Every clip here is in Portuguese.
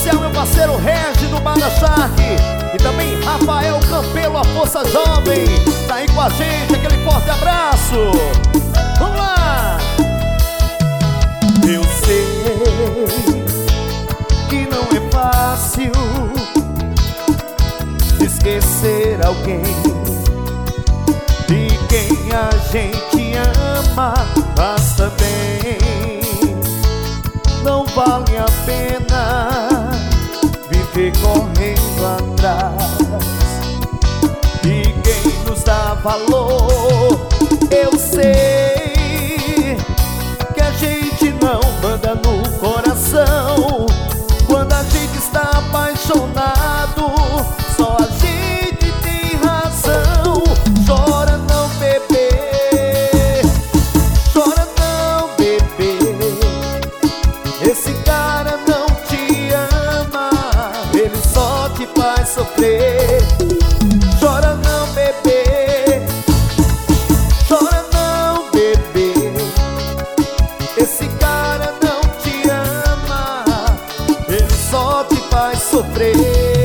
especial meu parceiro Regi do Bar da Shark. E também Rafael Campelo, a Força Jovem, tá aí com a gente, aquele forte abraço. Vamos lá! Eu sei que não é fácil esquecer alguém de quem a gente ama, mas também não vale a pena viver correndo atrás de quem nos dá valor. Eu sei que a gente não manda no coração. Quando a gente está apaixonado, só a gente tem razão. Chora não, bebê, chora não, bebê. Esse cara não te ama, ele só te faz sofrer. Chora não, bebê, chora não, bebê. Esse cara não te ama, ele só te faz sofrer.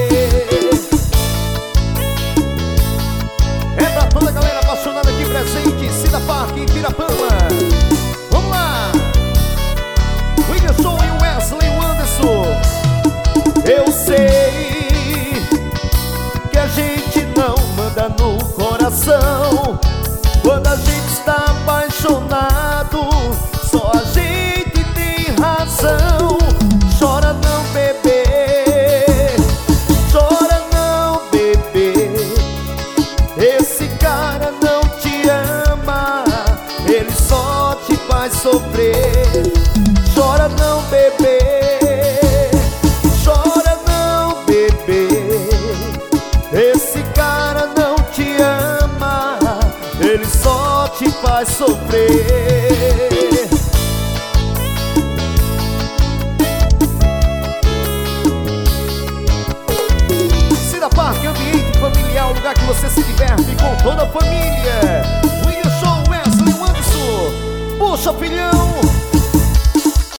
É pra toda a galera apaixonada aqui presente, Cida Park em Pirapama. Vamos lá! Whindersson e o Wesley Anderson. Eu sei que a gente não manda no coração. Quando a gente está apaixonado, só a gente tem razão. Chora não, bebê, chora não, bebê. Esse cara não te ama, ele só te faz sofrer. Chora não, bebê, chora não, bebê. Esse cara não te ama, ele só te faz sofrer. Cida Park, ambiente familiar, lugar que você se diverte com toda a família. Whindersson, Wesley Anderson. Puxa, filhão!